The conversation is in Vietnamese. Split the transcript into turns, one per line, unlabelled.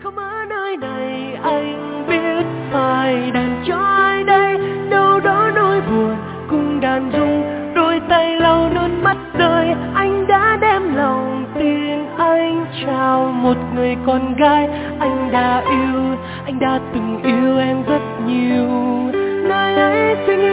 không ở nơi này, anh biết phải đàn cho ai đây. Đâu đó nỗi buồn cùng đàn dung, đôi tay lau nước mắt rơi. Anh đã đem lòng tin anh trao một người con gái. Anh đã yêu, anh đã từng yêu em rất nhiều. Nơi ấy tình